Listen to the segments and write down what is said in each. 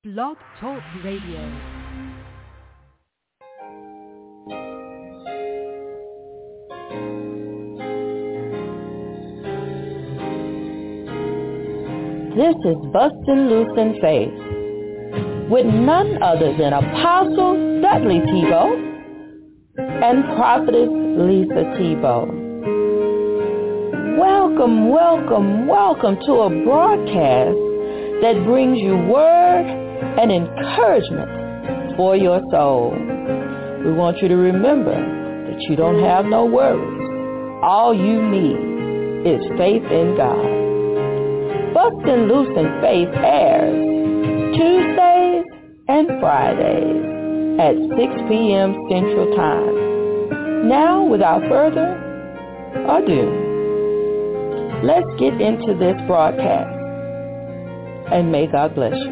Blog Talk Radio. This is Bustin' Loose in Faith with none other than Apostle Dudley Thibeaux and Prophetess Lisa Thibeaux. Welcome, welcome, welcome to a broadcast that brings you word and encouragement for your soul. We want you to remember that you don't have no worries. All you need is faith in God. Bustin' Loose in Faith airs Tuesdays and Fridays at 6 p.m. Central Time. Now, without further ado, let's get into this broadcast, and may God bless you.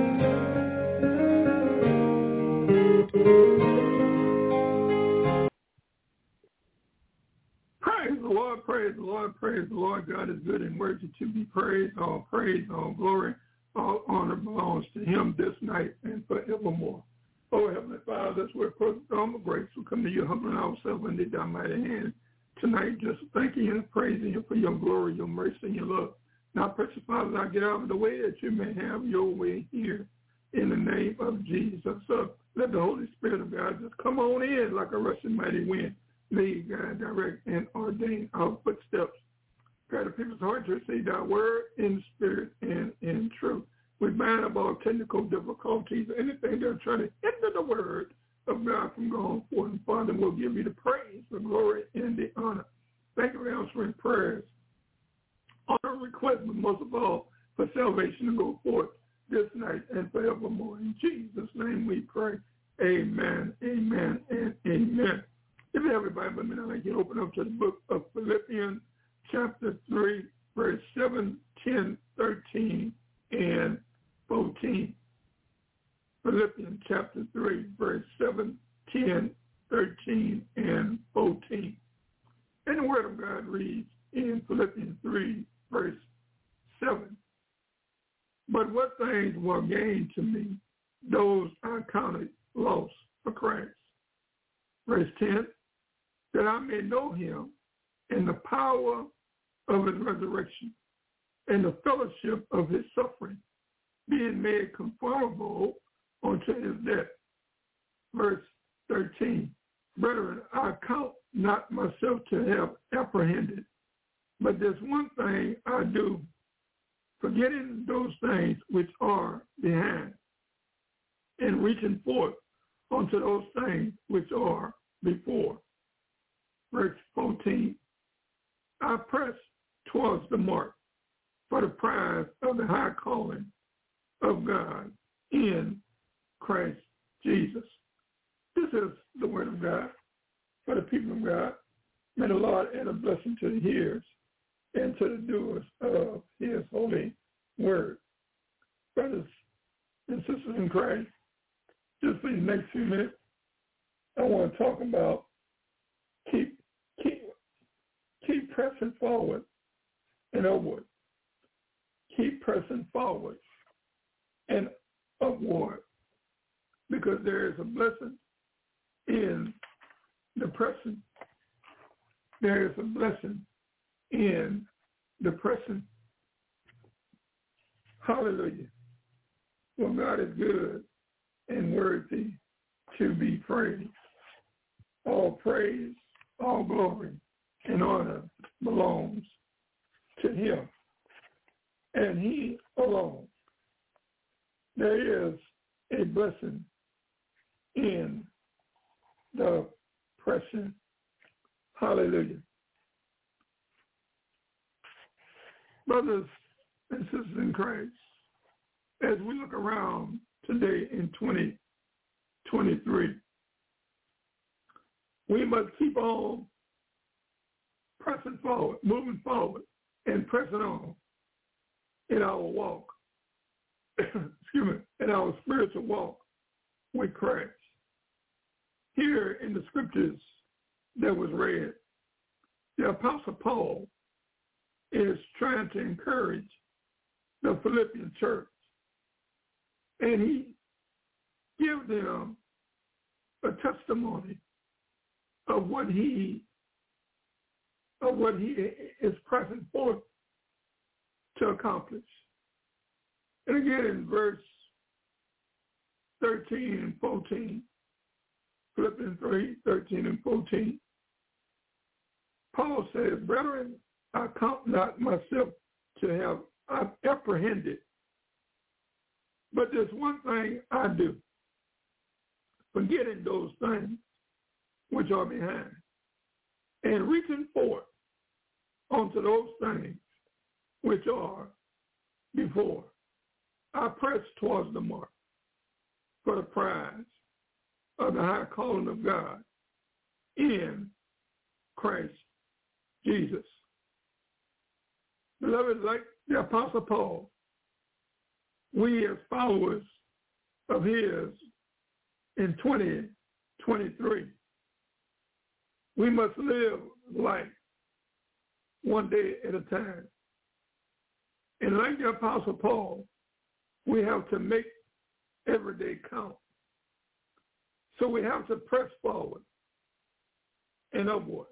Praise the Lord, praise the Lord, praise the Lord. God is good and worthy to be praised. All praise, all glory, all honor belongs to him this night and forevermore. Oh, Heavenly Father, that's where the throne of grace will come to you, humbling ourselves under thy mighty hand. Tonight, just thanking you and praising you for your glory, your mercy, and your love. Now, precious Father, I get out of the way that you may have your way here in the name of Jesus. So let the Holy Spirit of God just come on in like a rushing mighty wind. Lead, guide, direct, and ordain our footsteps. Guide the people's heart to receive thy word in spirit and in truth. We bind up all technical difficulties, anything that are trying to hinder the word of God from going forth. And Father, we'll give you the praise, the glory, and the honor. Thank you for answering prayers. Honor request, but most of all, for salvation to go forth this night and forevermore. In Jesus' name we pray. Amen, amen, and amen. If you have a Bible, I'd like you to open up to the book of Philippians, chapter 3, verse 7, 10, 13, and 14. Philippians chapter 3, verse 7, 10, 13, and 14. And the word of God reads in Philippians 3, verse 7. But what things were gained to me, those I counted loss for Christ. Verse 10, that I may know him and the power of his resurrection and the fellowship of his suffering, being made conformable unto his death. Verse 13, brethren, I count not myself to have apprehended, but this one thing I do, forgetting those things which are behind, and reaching forth unto those things which are before. Verse 14, I press towards the mark for the prize of the high calling of God in Christ Jesus. This is the word of God for the people of God. May the Lord add a blessing to the hearers and to the doers of his holy word. Brothers and sisters in Christ, just for the next few minutes, I want to talk about keep pressing forward and upward. Keep pressing forward and upward, because there is a blessing in the pressing. There is a blessing in the pressing. Hallelujah. Well, God is good and worthy to be praised. All praise, all glory, and honor belongs to him, and he alone. There is a blessing in the pressing. Hallelujah. Brothers and sisters in Christ, as we look around today in 2023, we must keep on pressing forward, moving forward, and pressing on in our walk, in our spiritual walk with Christ. Here in the scriptures that was read, the Apostle Paul is trying to encourage the Philippian church and he gives them a testimony of what he is pressing forth to accomplish. And again in verse 13 and 14, Philippians 3, 13 and 14, Paul says, "Brethren, I count not myself to have apprehended, but there's one thing I do, forgetting those things which are behind, and reaching forth onto those things which are before. I press towards the mark for the prize of the high calling of God in Christ Jesus." Beloved, like the Apostle Paul, we as followers of his in 2023, we must live life one day at a time. And like the Apostle Paul, we have to make every day count. So we have to press forward and upward.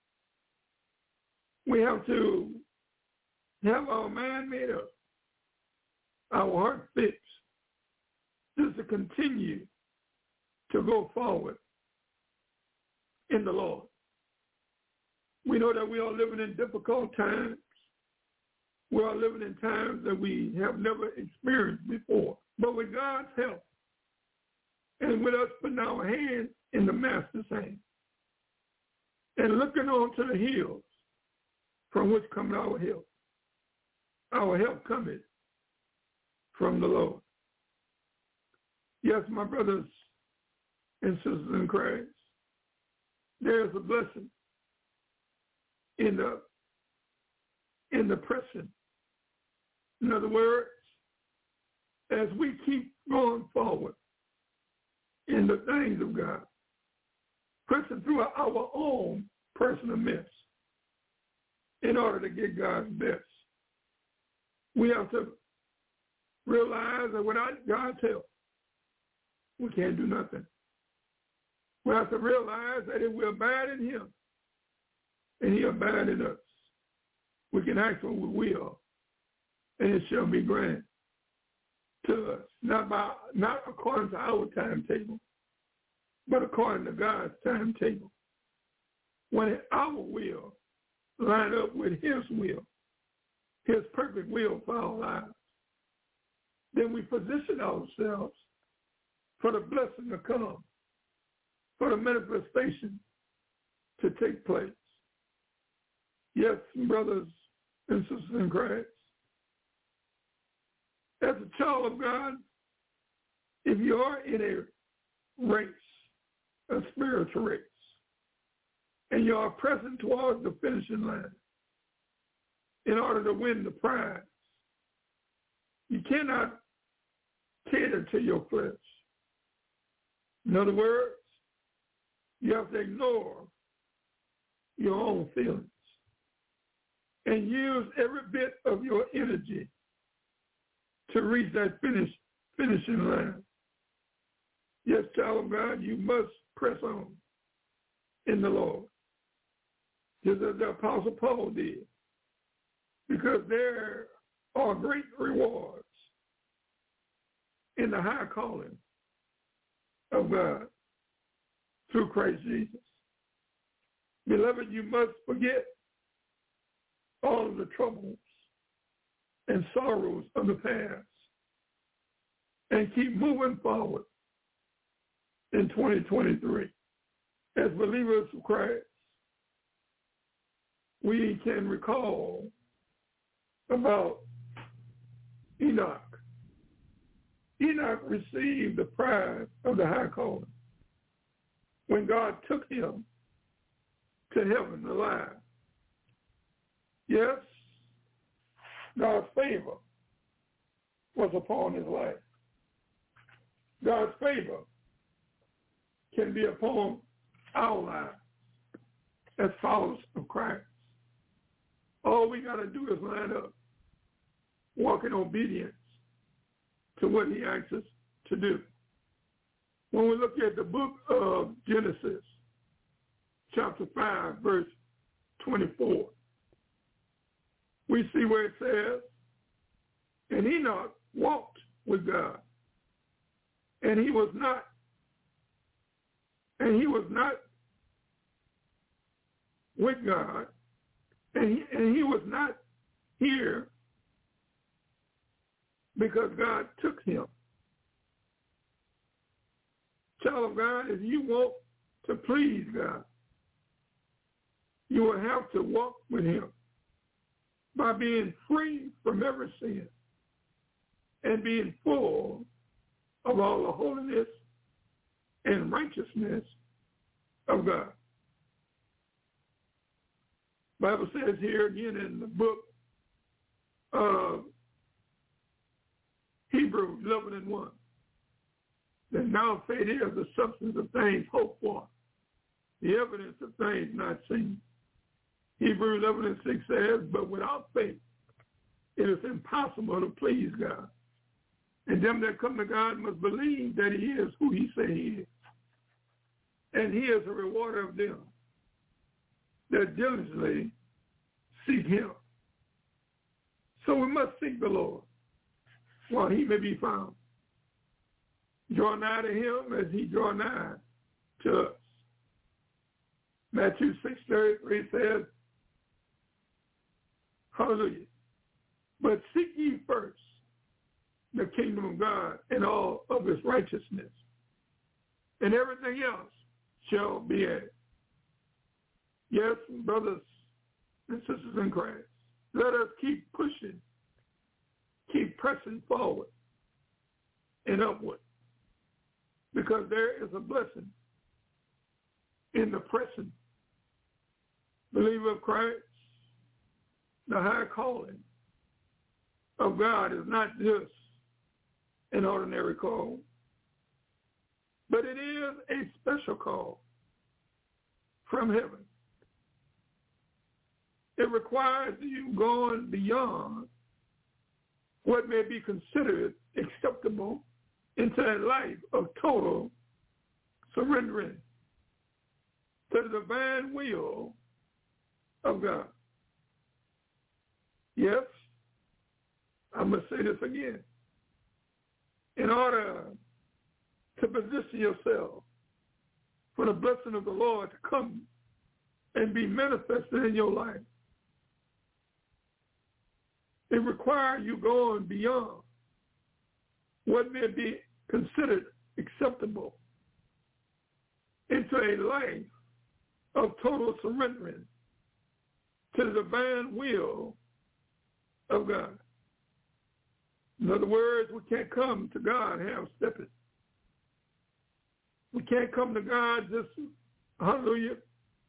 We have to have our mind made up, our heart fixed, just to continue to go forward in the Lord. We know that we are living in difficult times. We are living in times that we have never experienced before. But with God's help, and with us putting our hand in the Master's hand, and looking on to the hills from which comes our help. Our help cometh from the Lord. Yes, my brothers and sisters in Christ, there is a blessing in the pressing. In other words, as we keep going forward in the things of God, pressing through our own personal mess in order to get God's best, we have to realize that without God's help, we can't do nothing. We have to realize that if we abide in him and he abide in us, we can ask what we will, and it shall be granted to us, not according to our timetable, but according to God's timetable. When our will line up with his will, his perfect will for our lives, then we position ourselves for the blessing to come, for the manifestation to take place. Yes, brothers and sisters in Christ, as a child of God, if you are in a race, a spiritual race, and you are pressing towards the finishing line in order to win the prize, you cannot cater to your flesh. In other words, you have to ignore your own feelings and use every bit of your energy to reach that finishing line. Yes, child of God, you must press on in the Lord, just as the Apostle Paul did, because there are great rewards in the high calling of God through Christ Jesus. Beloved, you must forget all of the troubles and sorrows of the past and keep moving forward in 2023. As believers of Christ, we can recall about Enoch. Enoch received the prize of the high calling when God took him to heaven alive. Yes, God's favor was upon his life. God's favor can be upon our lives as followers of Christ. All we got to do is line up, walk in obedience to what he asks us to do. When we look at the book of Genesis, chapter 5, verse 24, we see where it says, and Enoch walked with God, and he was not with God, and he was not here because God took him. Child of God, if you want to please God, you will have to walk with him by being free from every sin and being full of all the holiness and righteousness of God. The Bible says here again in the book of Hebrews 11:1, that now faith is the substance of things hoped for, the evidence of things not seen. Hebrews 11:6 says, but without faith, it is impossible to please God. And them that come to God must believe that he is who he say he is. And he is a rewarder of them that diligently seek him. So we must seek the Lord while he may be found. Draw nigh to him as he draw nigh to us. Matthew 6:33 says, hallelujah, but seek ye first the kingdom of God and all of his righteousness, and everything else shall be added. Yes, brothers and sisters in Christ, let us keep pushing, keep pressing forward and upward, because there is a blessing in the pressing. Believer of Christ, the high calling of God is not just an ordinary call, but it is a special call from heaven. It requires you going beyond what may be considered acceptable into a life of total surrendering to the divine will of God. Yes, I must say this again. In order to position yourself for the blessing of the Lord to come and be manifested in your life, it requires you going beyond what may be considered acceptable into a life of total surrendering to the divine will of God. In other words, we can't come to God half-stepping. We can't come to God just, hallelujah,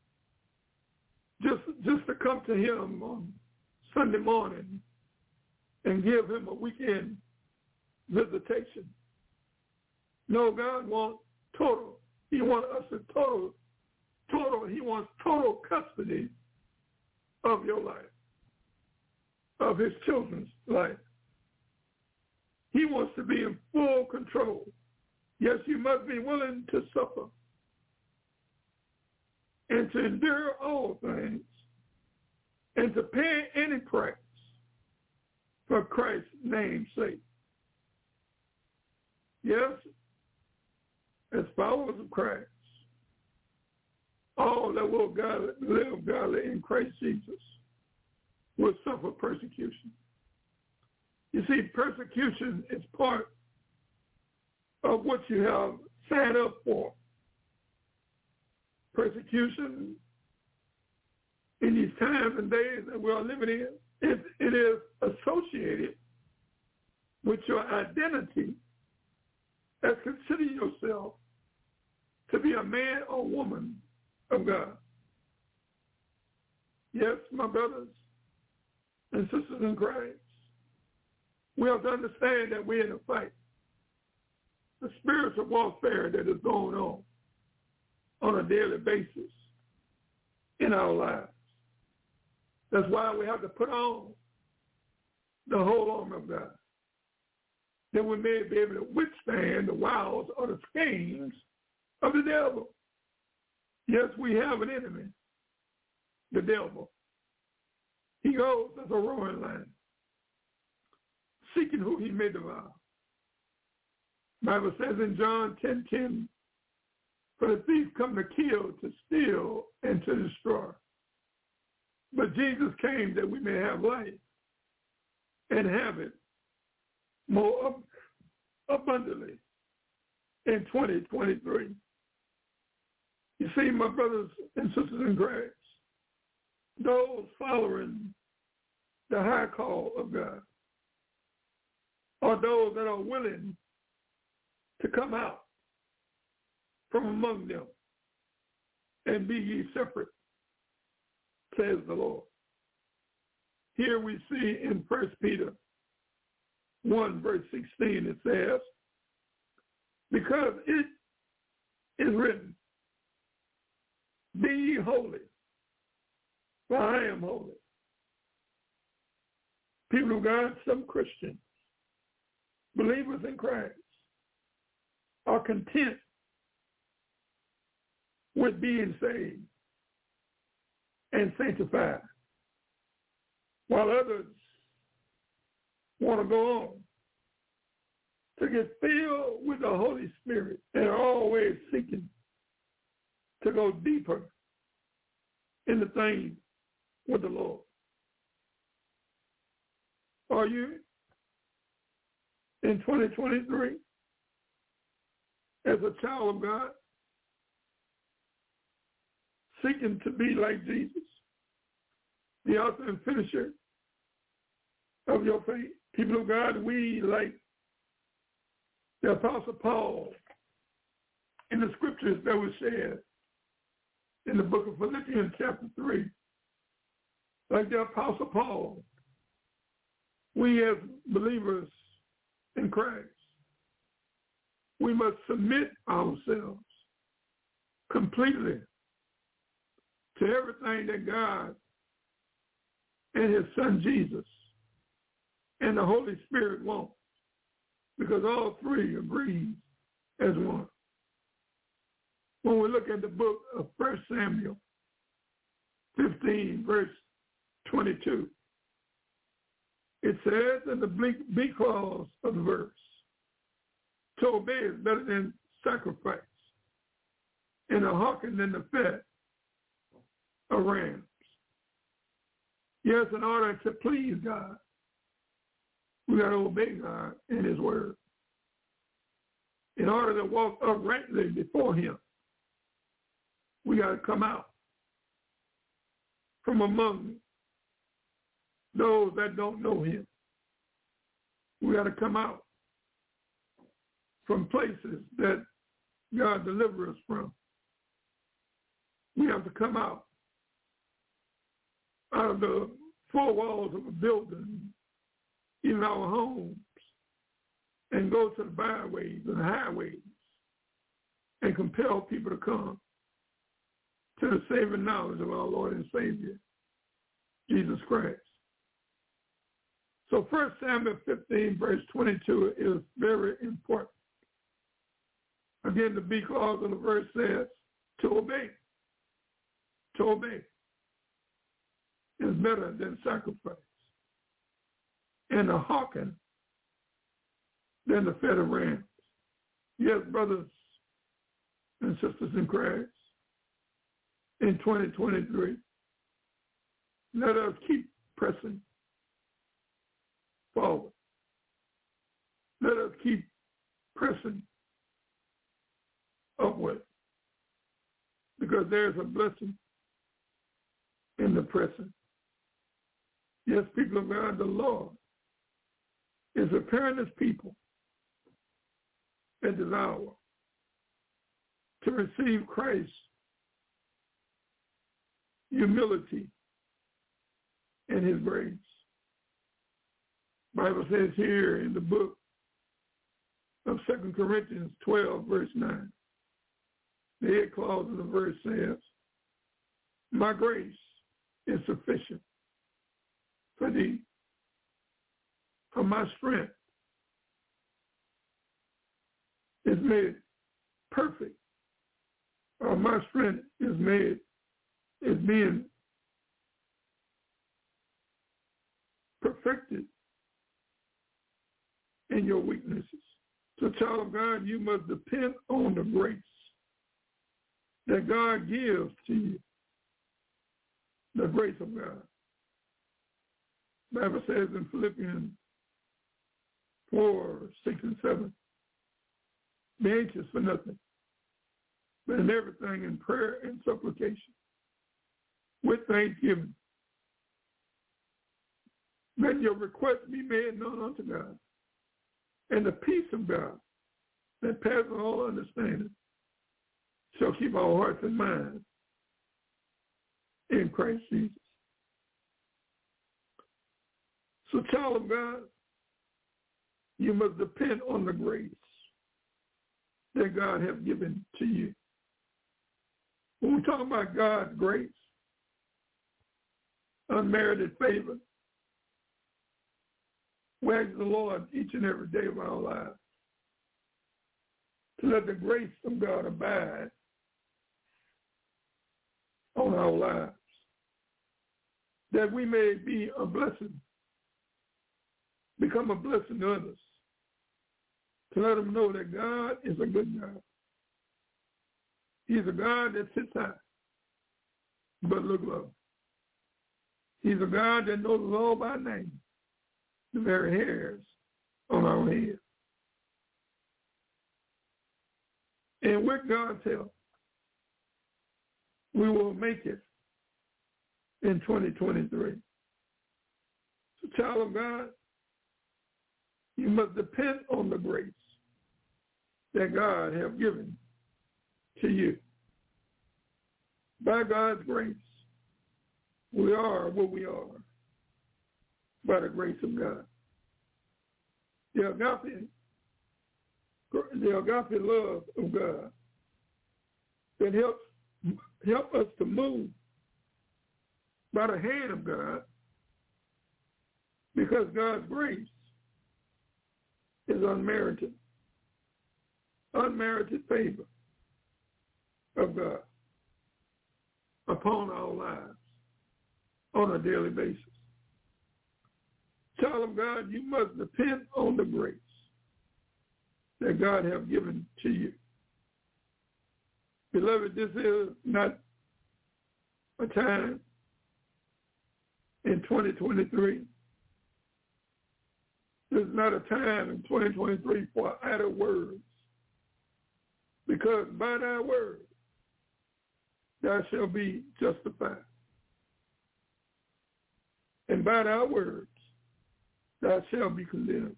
just to come to him on Sunday morning and give him a weekend visitation. No, God wants total. He wants us to total. He wants total custody of your life, of his children's life. He wants to be in full control. Yes, you must be willing to suffer and to endure all things and to pay any price for Christ's name's sake. Yes, as followers of Christ, all that will live godly in Christ Jesus will suffer persecution. You see, persecution is part of what you have signed up for. Persecution in these times and days that we are living in, it is associated with your identity as considering yourself to be a man or woman of God. Yes, my brothers and sisters in Christ, we have to understand that we're in a fight, the spiritual warfare that is going on a daily basis in our lives. That's why we have to put on the whole armor of God. that we may be able to withstand the wiles or the schemes of the devil. Yes, we have an enemy, the devil. He goes as a roaring lion, seeking who he may devour. The Bible says in John 10:10, for the thief come to kill, to steal, and to destroy. But Jesus came that we may have life and have it more abundantly in 2023. You see, my brothers and sisters in Christ, those following the high call of God are those that are willing to come out from among them and be ye separate, says the Lord. Here we see in 1 Peter 1, verse 16, it says, because it is written, be ye holy, for I am holy. People of God, some Christians, believers in Christ, are content with being saved and sanctified, while others want to go on to get filled with the Holy Spirit and are always seeking to go deeper in the things with the Lord. Are you in 2023 as a child of God seeking to be like Jesus, the author and finisher of your faith? People of God, we, like the Apostle Paul in the scriptures that were shared in the book of Philippians chapter 3, like the Apostle Paul, we as believers in Christ, we must submit ourselves completely to everything that God and his son Jesus and the Holy Spirit want, because all three agree as one. When we look at the book of 1 Samuel 15, verse 22, it says in the B clause of the verse, to obey is better than sacrifice, and a hearken than the fat of rams. Yes, in order to please God, we got to obey God and his word. In order to walk uprightly before him, we got to come out from among those that don't know him. We got to come out from places that God delivers us from. We have to come out of the four walls of a building, even our homes, and go to the byways and the highways and compel people to come to the saving knowledge of our Lord and Savior, Jesus Christ. So 1 Samuel 15, verse 22 is very important. Again, the B clause of the verse says, to obey. To obey is better than sacrifice, and a hearken than the fat of rams. Yes, brothers and sisters in Christ, in 2023, let us keep pressing forward. Let us keep pressing upward, because there's a blessing in the pressing. Yes, people of God, the Lord is preparing his people at this hour to receive Christ's humility and his grace. The Bible says here in the book of 2 Corinthians 12, verse 9, the head clause of the verse says, my grace is sufficient for thee, for my strength is made perfect, or my strength is being perfected in your weaknesses. So, child of God, you must depend on the grace that God gives to you, the grace of God. The Bible says in Philippians 4, 6, and 7, be anxious for nothing, but in everything in prayer and supplication, with thanksgiving, let your requests be made known unto God. And the peace of God that passes all understanding shall keep our hearts and minds in Christ Jesus. So, child of God, you must depend on the grace that God has given to you. When we talk about God's grace, unmerited favor, we ask the Lord each and every day of our lives to let the grace of God abide on our lives, that we may be a blessing, become a blessing to others, to let them know that God is a good God. He's a God that sits high, but look low. He's a God that knows us all by name, the very hairs on our head. And with God's help, we will make it in 2023. So, child of God, you must depend on the grace that God has given to you. By God's grace, we are what we are, by the grace of God. The agape love of God that help us to move by the hand of God, because God's grace is unmerited favor of God upon our lives on a daily basis. Child of God, you must depend on the grace that God has given to you. Beloved, this is not a time in 2023. This is not a time in 2023 for idle words, because by thy word thou shalt be justified, and by thy words thou shalt be condemned.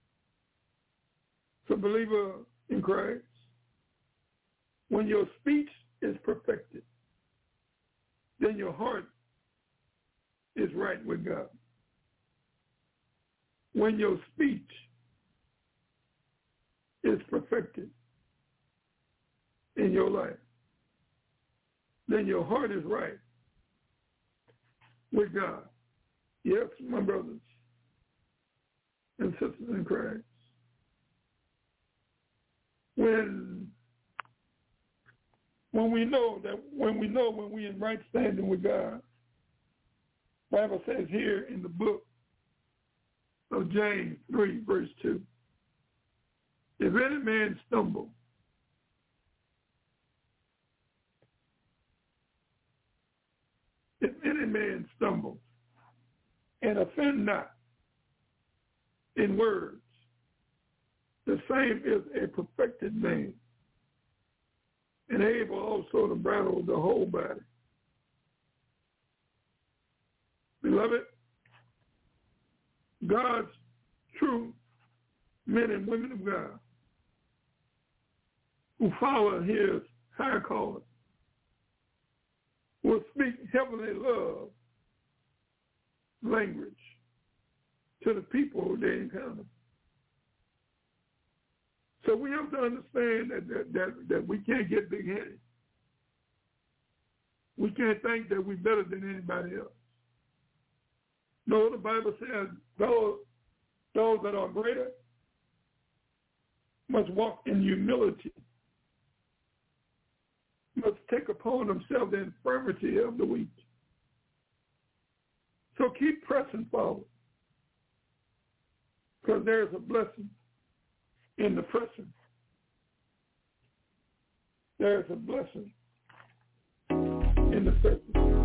So, believer in Christ, when your speech is perfected, then your heart is right with God. When your speech is perfected in your life, then your heart is right with God. Yes, my brothers and sisters in Christ. When we're in right standing with God, the Bible says here in the book of James 3, verse 2, if any man stumble, and offend not in words, the same is a perfected man, and able also to bridle the whole body. Beloved, God's true men and women of God who follow his high calling will speak heavenly love language to the people who they encounter. So we have to understand that we can't get big-headed. We can't think that we're better than anybody else. No, the Bible says those that are greater must walk in humility, must take upon themselves the infirmity of the weak. So keep pressing forward, because there's a blessing in the pressing. There's a blessing in the pressing.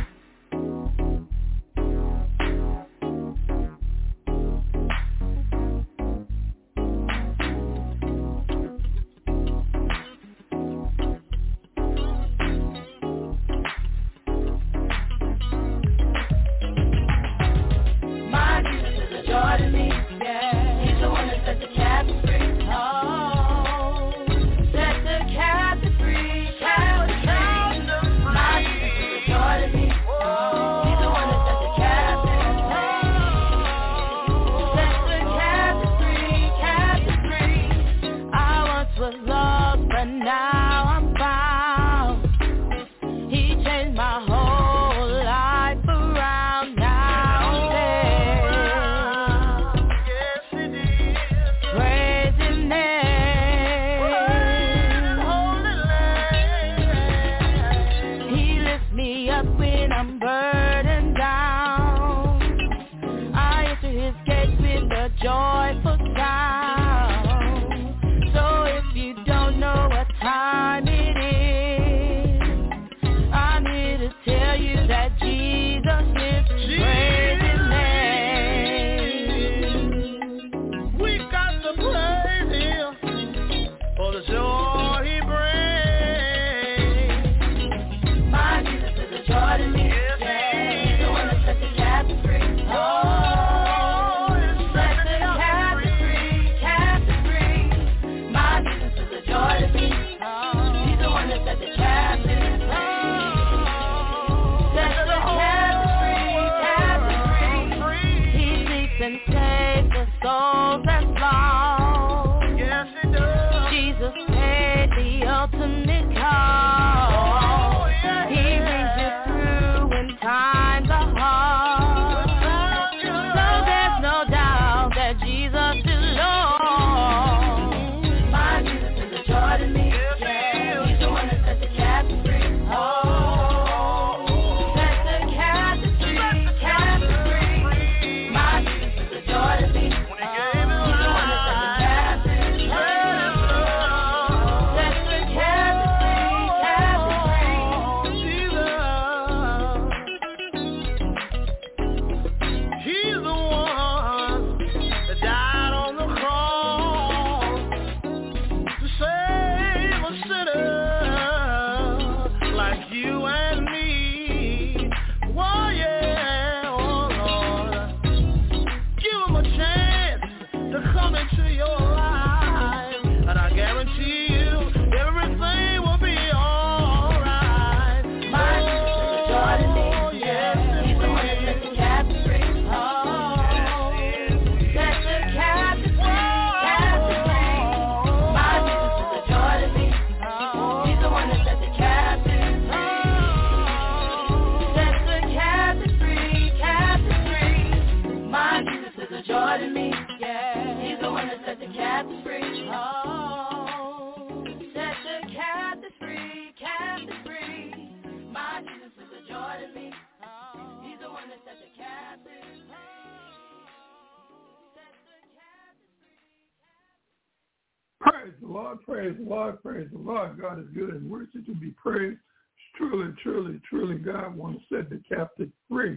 Praise the Lord, praise the Lord, praise the Lord. God is good and worthy to be praised. Truly, truly, truly, God wants to set the captive free.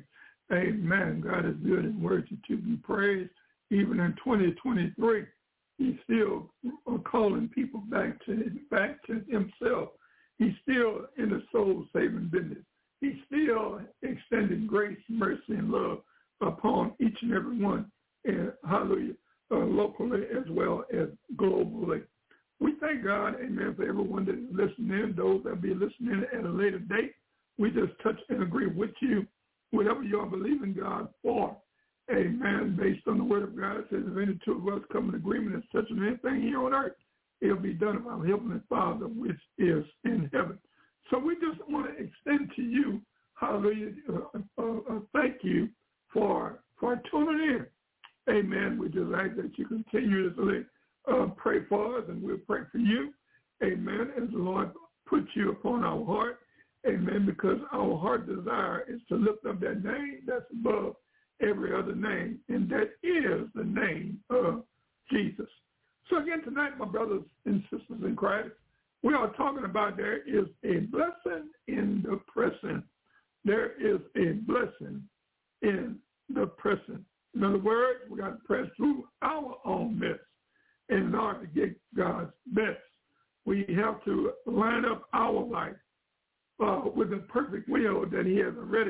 Amen. God is good and worthy to be praised. Even in 2023, he's still calling people back to himself. He's still in the soul-saving business. He's still extending grace, mercy, and love upon each and every one. And hallelujah. Locally as well as globally. We thank God, amen, for everyone that is listening, those that will be listening at a later date. We just touch and agree with you, whatever you are believing God for, amen, based on the word of God. It says if any two of us come in agreement as touching anything here on earth, it'll be done by our Heavenly Father, which is in heaven. So we just want to extend to you, hallelujah, thank you for tuning in. Amen. We just ask that you continuously pray for us, and we'll pray for you. Amen. As the Lord puts you upon our heart. Amen. Because our heart desire is to lift up that name that's above every other name, and that is the name of Jesus. So again, tonight, my brothers and sisters in Christ, we are talking about there is a blessing in the pressing. There is a blessing in the pressing. In other words, we got to press through our own mess in order to get God's best. We have to line up our life with the perfect will that he has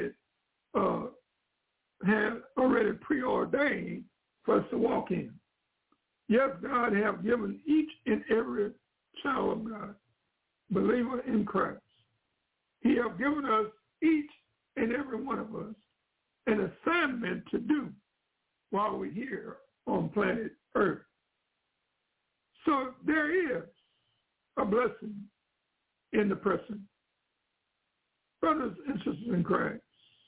already preordained for us to walk in. Yes, God has given each and every child of God, believer in Christ, he has given us, each and every one of us, an assignment to do while we're here on planet Earth. So there is a blessing in the pressing. Brothers and sisters in Christ,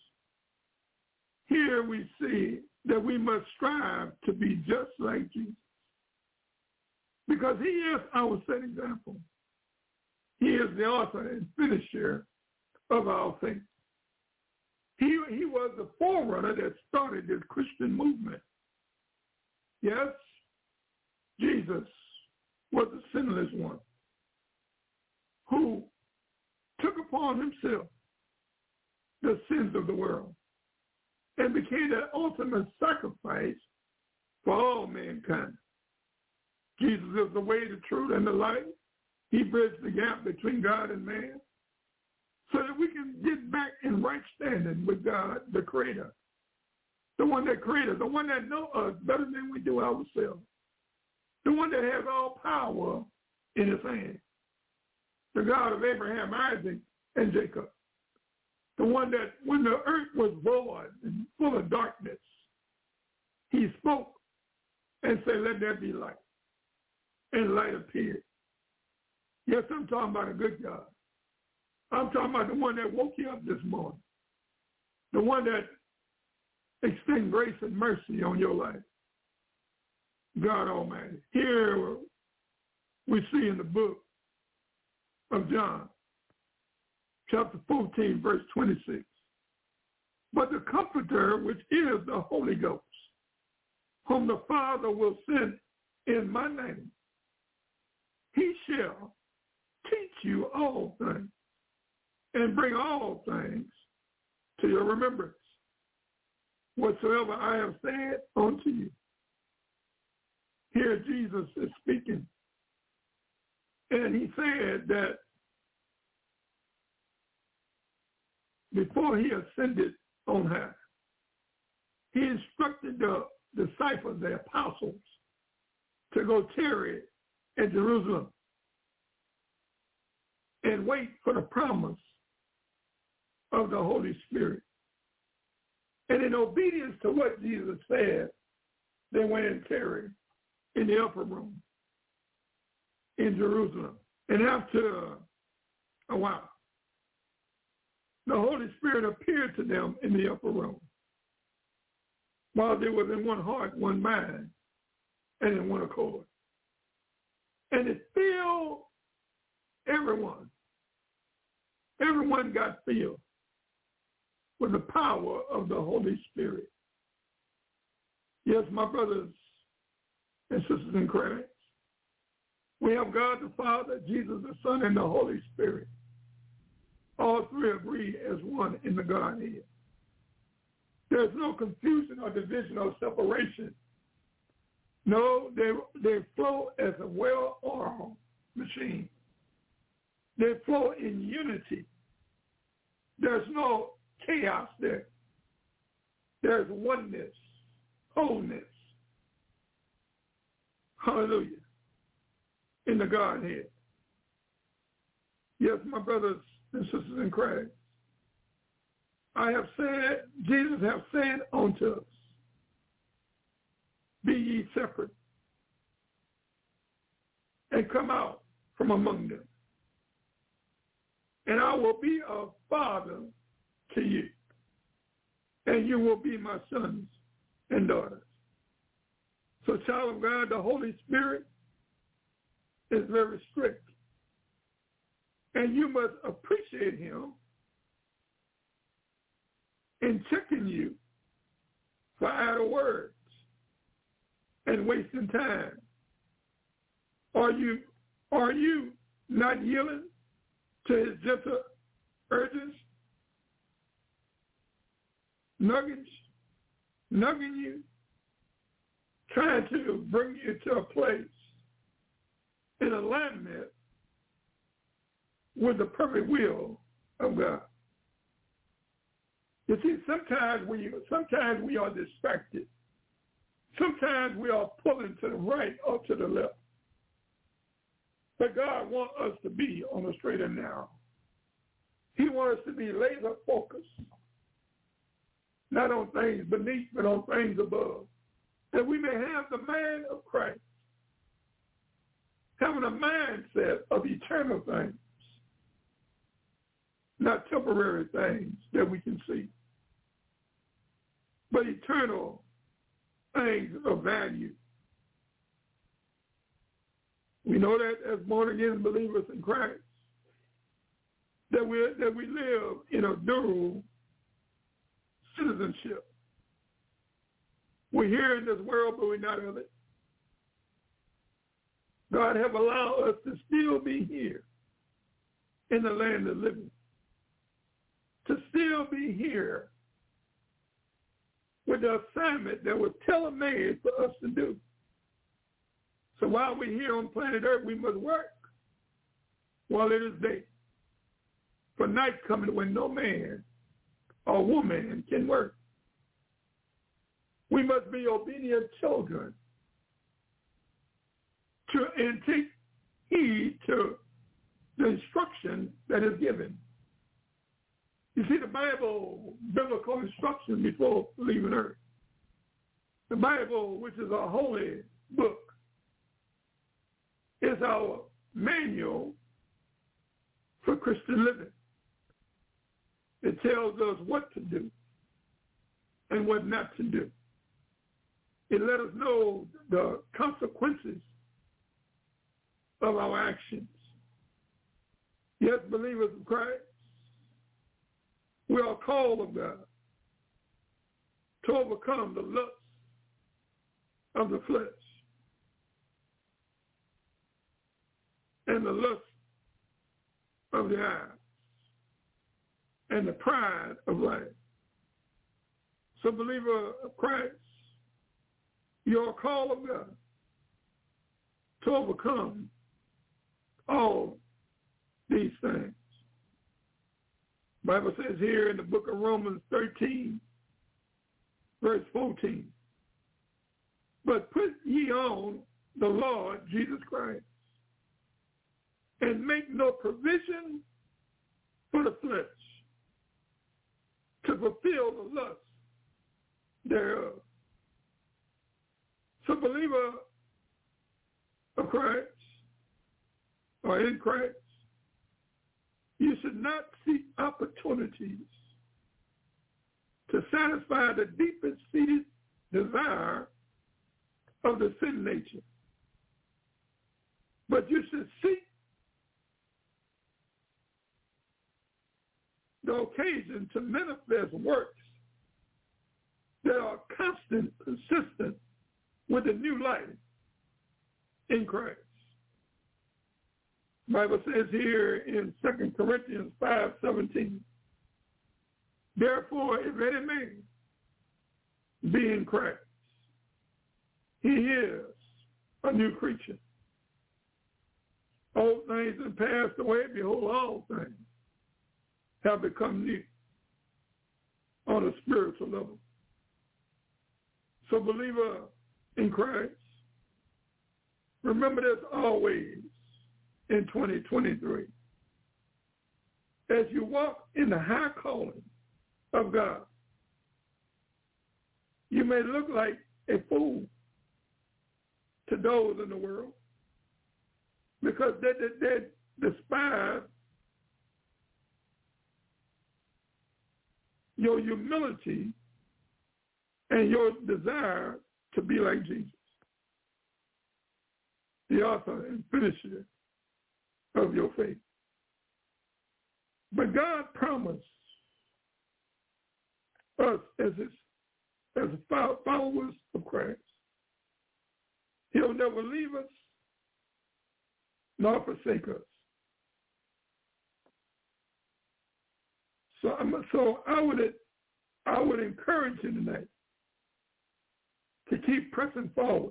here we see that we must strive to be just like Jesus, because he is our set example. He is the author and finisher of our faith. He was the forerunner that started this Christian movement. Yes, Jesus was the sinless one who took upon himself the sins of the world and became the ultimate sacrifice for all mankind. Jesus is the way, the truth, and the life. He bridged the gap between God and man so that we can get back in right standing with God, the Creator, the one that created, the one that knows us better than we do ourselves, the one that has all power in his hand, the God of Abraham, Isaac, and Jacob, the one that when the earth was void and full of darkness, he spoke and said, let there be light. And light appeared. Yes, I'm talking about a good God. I'm talking about the one that woke you up this morning, the one that extends grace and mercy on your life, God Almighty. Here we see in the book of John, chapter 14, verse 26. But the Comforter, which is the Holy Ghost, whom the Father will send in my name, he shall teach you all things and bring all things to your remembrance, whatsoever I have said unto you. Here Jesus is speaking, and he said that before he ascended on high, he instructed the disciples, the apostles, to go tarry at Jerusalem and wait for the promise of the Holy Spirit. And in obedience to what Jesus said, they went and tarried in the upper room in Jerusalem. And after a while, the Holy Spirit appeared to them in the upper room while they were in one heart, one mind, and in one accord. And it filled everyone. Everyone got filled with the power of the Holy Spirit. Yes, my brothers and sisters in Christ, we have God the Father, Jesus the Son, and the Holy Spirit. All three agree as one in the Godhead. There's no confusion or division or separation. No, they flow as a well-oiled machine. They flow in unity. There's no chaos there. There's oneness, wholeness. Hallelujah. In the Godhead. Yes, my brothers and sisters in Christ, I have said, Jesus has said unto us, be ye separate and come out from among them, and I will be a father to you, and you will be my sons and daughters. So, child of God, the Holy Spirit is very strict. And you must appreciate him in checking you for idle words and wasting time. Are you not yielding to his gentle urges, nugging you, trying to bring you to a place in alignment with the perfect will of God? You see, sometimes we are distracted. Sometimes we are pulling to the right or to the left. But God wants us to be on the straight and narrow. He wants us to be laser focused, not on things beneath, but on things above, that we may have the mind of Christ, having a mindset of eternal things, not temporary things that we can see, but eternal things of value. We know that as born-again believers in Christ, that we live in a dual citizenship. We're here in this world, but we're not of it. God have allowed us to still be here in the land of living, to still be here with the assignment that was tailor-made for us to do. So while we're here on planet Earth, we must work while it is day. For night coming when no man or woman can work. We must be obedient children and take heed to the instruction that is given. You see, the Bible, biblical instruction before leaving earth. The Bible, which is a holy book, is our manual for Christian living. It tells us what to do and what not to do. It let us know the consequences of our actions. Yes, believers of Christ, we are called of God to overcome the lust of the flesh and the lust of the eyes and the pride of life. So, believer of Christ, you are called of God to overcome all these things. The Bible says here in the book of Romans 13, verse 14, but put ye on the Lord Jesus Christ, and make no provision for the flesh to fulfill the lust thereof. So, believer of Christ, or in Christ, you should not seek opportunities to satisfy the deepest seated desire of the sin nature, but you should seek the occasion to manifest works that are constant, consistent with the new life in Christ. The Bible says here in 2 Corinthians 5:17, therefore, if any man be in Christ, he is a new creature. Old things have passed away, behold, all things have become new on a spiritual level. So, believer in Christ, remember this always in 2023. As you walk in the high calling of God, you may look like a fool to those in the world because they despise your humility and your desire to be like Jesus. the author and finisher of your faith. But God promised us as followers of Christ, He'll never leave us nor forsake us. So I would encourage you tonight to keep pressing forward,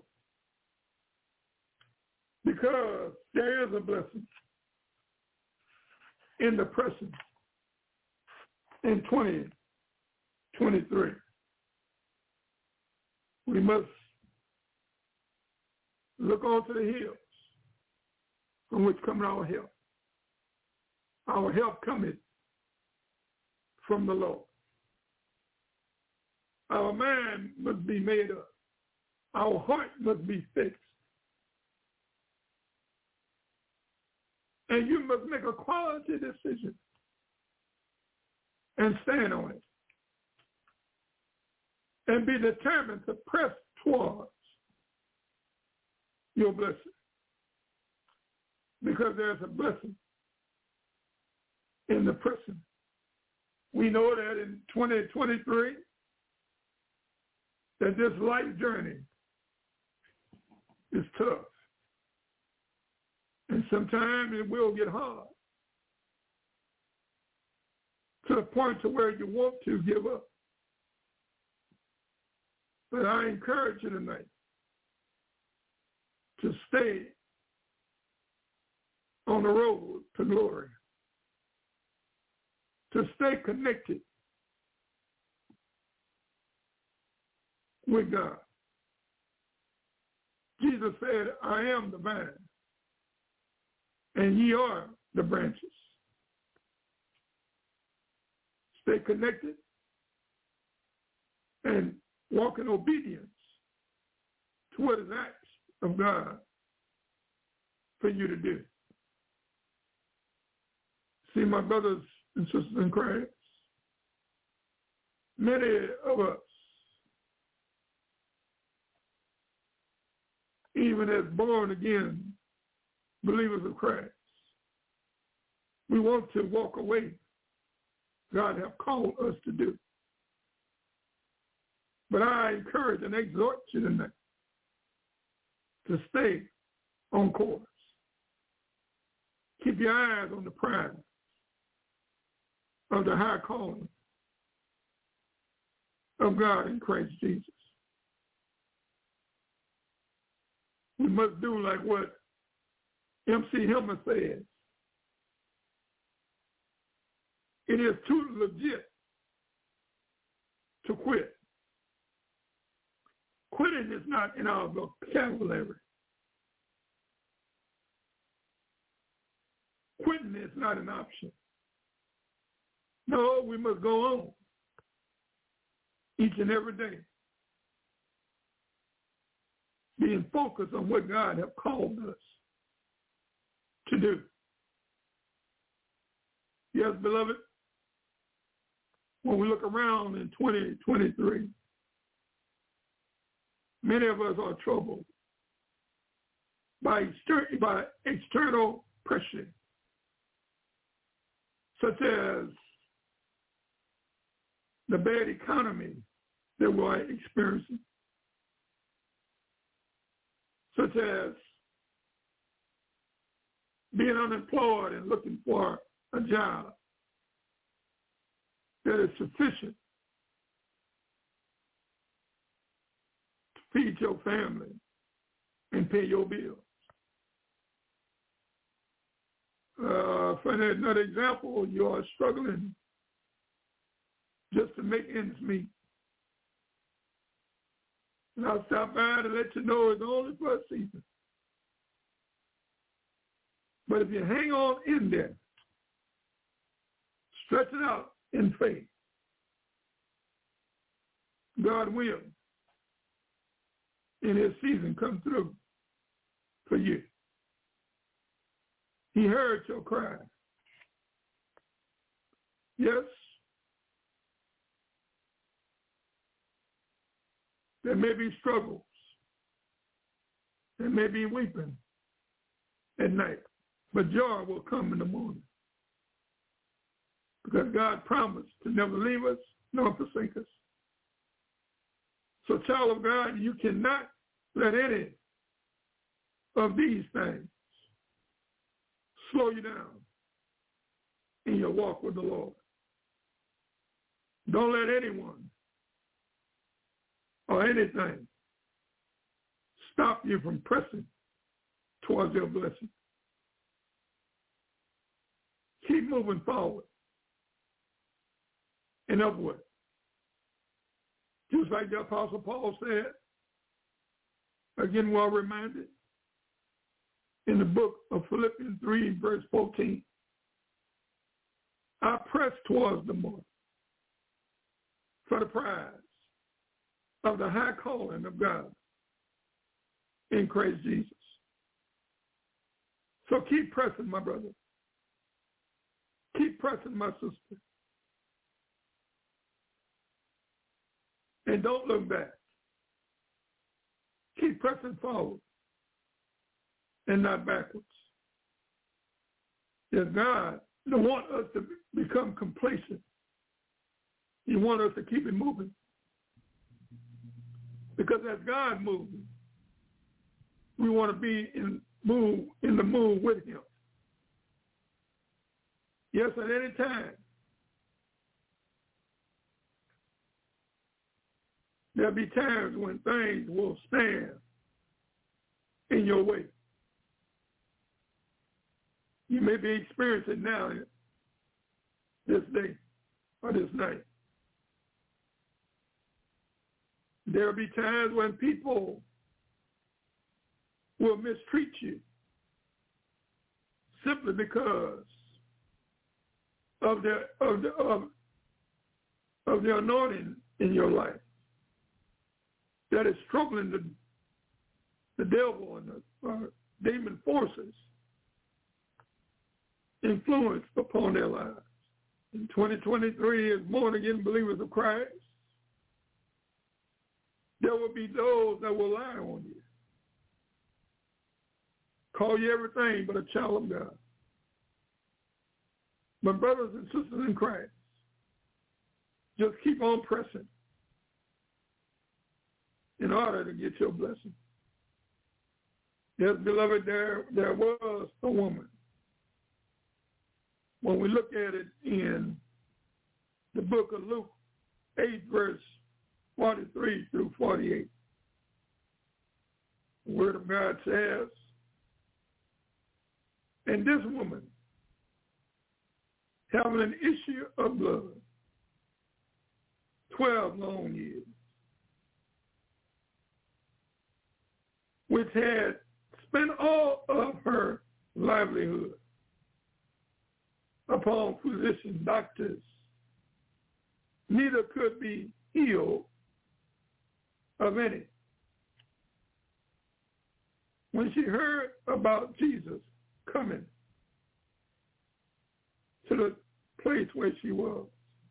because there is a blessing in the pressing in 2023. We must look onto the hills from which cometh our help. Our help cometh from the Lord. Our mind must be made up. Our heart must be fixed. And you must make a quality decision and stand on it. And be determined to press towards your blessing. Because there's a blessing in the pressing. We know that in 2023, that this life journey is tough. And sometimes it will get hard to the point to where you want to give up. But I encourage you tonight to stay on the road to glory, to stay connected with God. Jesus said, I am the vine, and ye are the branches. Stay connected and walk in obedience to what is asked of God for you to do. See, my brothers and sisters in Christ, many of us, even as born-again believers of Christ, we want to walk away God have called us to do. But I encourage and exhort you tonight to stay on course. Keep your eyes on the prize of the high calling of God in Christ Jesus. We must do like what M.C. Hammer says. It is too legit to quit. Quitting is not in our vocabulary. Quitting is not an option. No, we must go on each and every day, being focused on what God has called us to do. Yes, beloved, when we look around in 2023, many of us are troubled by external pressure, such as the bad economy that we're experiencing, such as being unemployed and looking for a job that is sufficient to feed your family and pay your bills. For another example, you are struggling just to make ends meet. And I'll stop by to let you know it's only for a season. But if you hang on in there, stretch it out in faith, God will, in his season, come through for you. He heard your cry. Yes, there may be struggles. There may be weeping at night, but joy will come in the morning. Because God promised to never leave us nor forsake us. So, child of God, you cannot let any of these things slow you down in your walk with the Lord. Don't let anyone or anything stop you from pressing towards your blessing. Keep moving forward and upward. Just like the Apostle Paul said, again, well reminded, in the book of Philippians 3, verse 14, I press towards the mark for the prize of the high calling of God in Christ Jesus. So keep pressing, my brother. Keep pressing, my sister. And don't look back. Keep pressing forward and not backwards. If God don't want us to become complacent, He wants us to keep it moving. Because as God moves, we want to be in the move with Him. Yes, at any time. There'll be times when things will stand in your way. You may be experiencing now this day or this night. There'll be times when people will mistreat you simply because of the anointing in your life that is troubling the devil and the demon forces influence upon their lives. In 2023, as born-again believers of Christ, there will be those that will lie on you, call you everything but a child of God. My brothers and sisters in Christ, just keep on pressing in order to get your blessing. Yes, beloved, there was a woman. When we look at it in the book of Luke 8, verse 43 through 48, the Word of God says, and this woman, having an issue of blood, 12 long years, which had spent all of her livelihood upon physicians, doctors, neither could be healed of any. When she heard about Jesus coming to the place where she was,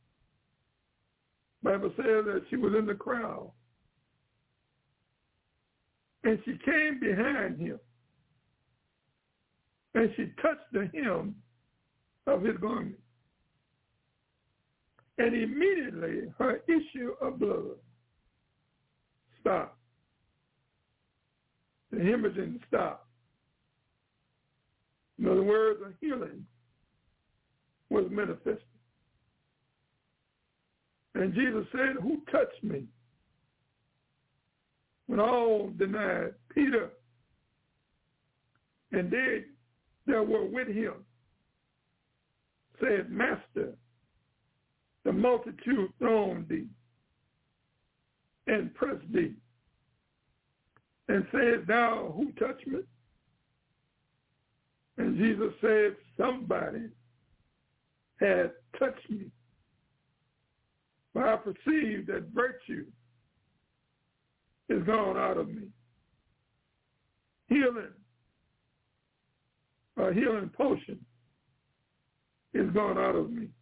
the Bible says that she was in the crowd, and she came behind him, and she touched the hem of his garment. And immediately her issue of blood stopped. The hemorrhaging stopped. In other words, a healing was manifested. And Jesus said, who touched me? When all denied, Peter and they that were with him said, Master, the multitude thronged thee and pressed thee, and said, thou who touched me? And Jesus said, somebody had touched me. But I perceive that virtue is gone out of me. Healing, a healing potion is gone out of me.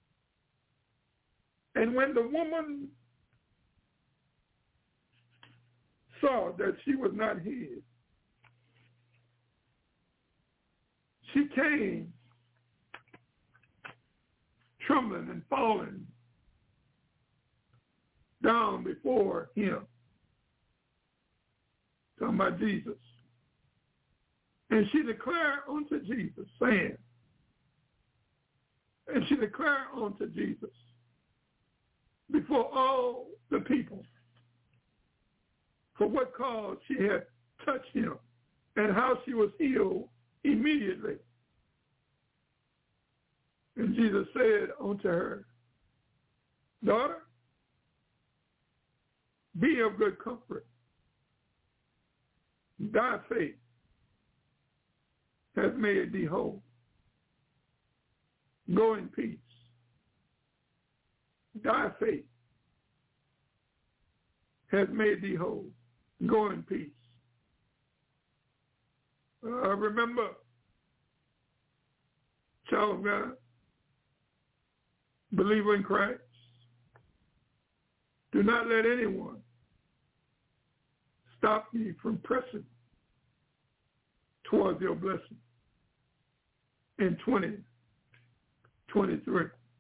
And when the woman saw that she was not hid, she came trembling and falling down before him. Talking about Jesus. And she declared unto Jesus, saying, before all the people, for what cause she had touched him, and how she was healed immediately. And Jesus said unto her, daughter, be of good comfort. Thy faith has made thee whole. Go in peace. Thy faith has made thee whole. Go in peace. Remember, child of God, believer in Christ, do not let anyone stop me from pressing towards your blessing in 2023.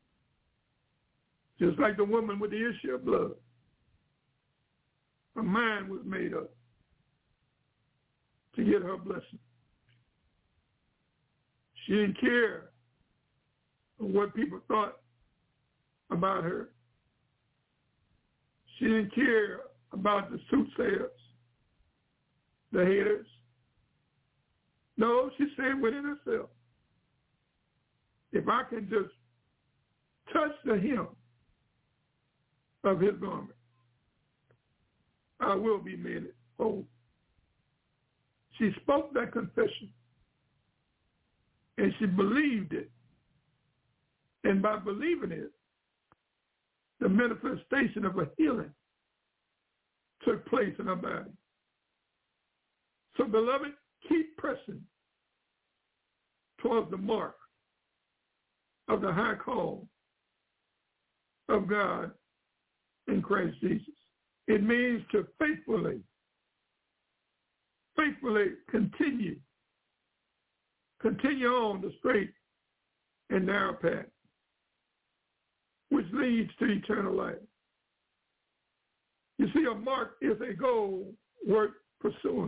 Just like the woman with the issue of blood, her mind was made up to get her blessing. She didn't care what people thought about her. She didn't care about the soothsayers, the haters. No, she said within herself, if I can just touch the hem of his garment, I will be made whole. She spoke that confession, and she believed it. And by believing it, the manifestation of a healing took place in her body. So, beloved, keep pressing towards the mark of the high call of God in Christ Jesus. It means to faithfully continue on the straight and narrow path, which leads to eternal life. You see, a mark is a goal worth pursuing.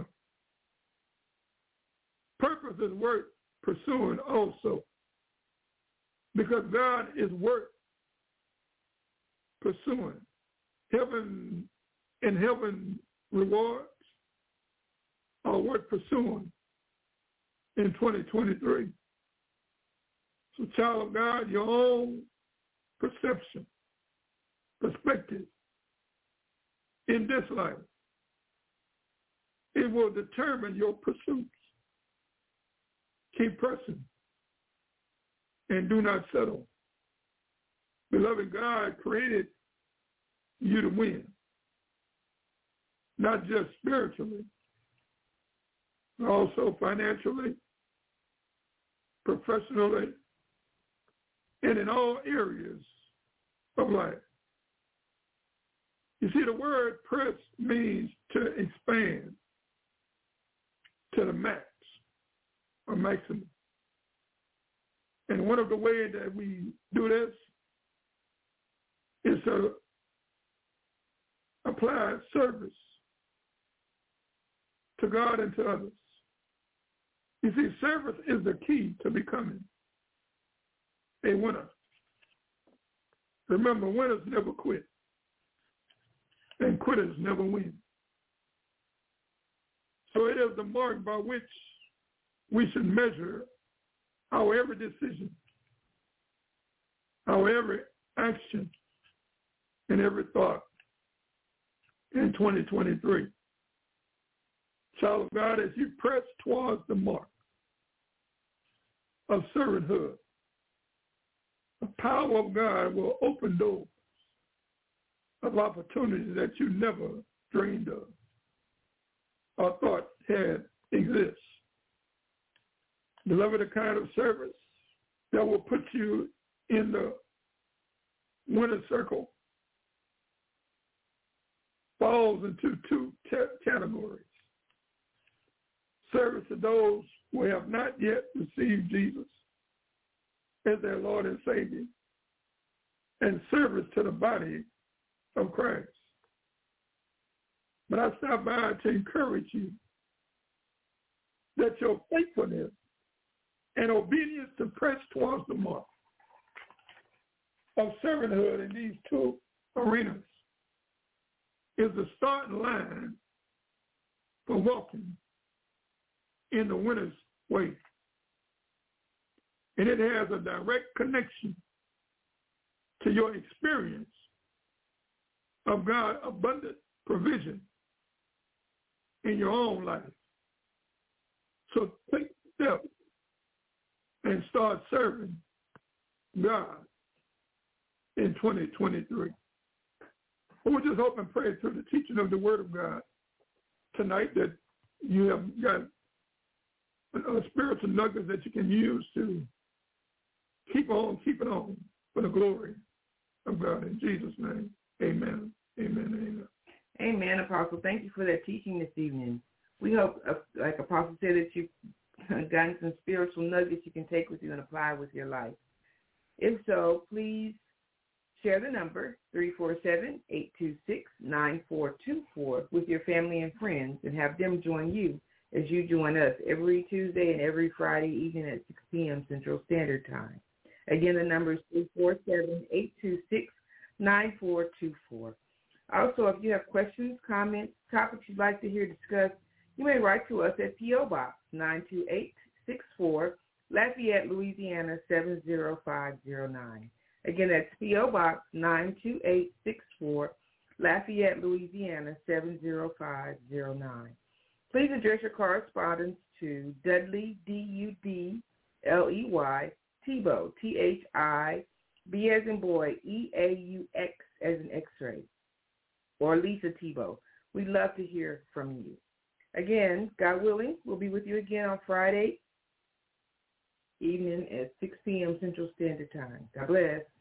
Purpose is worth pursuing also, because God is worth pursuing. Heaven and heaven rewards are worth pursuing in 2023. So, child of God, your own perception, perspective in this life, it will determine your pursuits. Keep pressing and do not settle. Beloved, God created you to win, not just spiritually, but also financially, professionally, and in all areas of life. You see, the word press means to expand to the max or maximum. And one of the ways that we do this is to apply service to God and to others. You see, service is the key to becoming a winner. Remember, winners never quit, and quitters never win. So it is the mark by which we should measure our every decision, our every action, and every thought in 2023. Child of God, as you press towards the mark of servanthood, the power of God will open doors of opportunities that you never dreamed of or thought had exist. Beloved, the kind of service that will put you in the winner's circle falls into two categories. Service to those who have not yet received Jesus as their Lord and Savior and service to the body of Christ. But I stop by to encourage you that your faithfulness and obedience to press towards the mark of servanthood in these two arenas is the starting line for walking in the winner's way. And it has a direct connection to your experience of God's abundant provision in your own life. So take the step and start serving God in 2023. We'll just hope and pray through the teaching of the Word of God tonight that you have got spiritual nuggets that you can use to keep on keeping on for the glory of God. In Jesus' name, amen, amen, amen. Amen, Apostle. Thank you for that teaching this evening. We hope, like Apostle said, that you've gotten some spiritual nuggets you can take with you and apply with your life. If so, please share the number, 347-826-9424, with your family and friends and have them join you as you join us every Tuesday and every Friday evening at 6 p.m. Central Standard Time. Again, the number is 347-826-9424. Also, if you have questions, comments, topics you'd like to hear discussed, you may write to us at P.O. Box 92864, Lafayette, Louisiana 70509. Again, that's P.O. Box 92864, Lafayette, Louisiana 70509. Please address your correspondence to Dudley, D-U-D-L-E-Y, Thibault, T-H-I-B as in boy, E-A-U-X as in X-ray, or Lisa Thibault. We'd love to hear from you. Again, God willing, we'll be with you again on Friday evening at 6 p.m. Central Standard Time. God bless.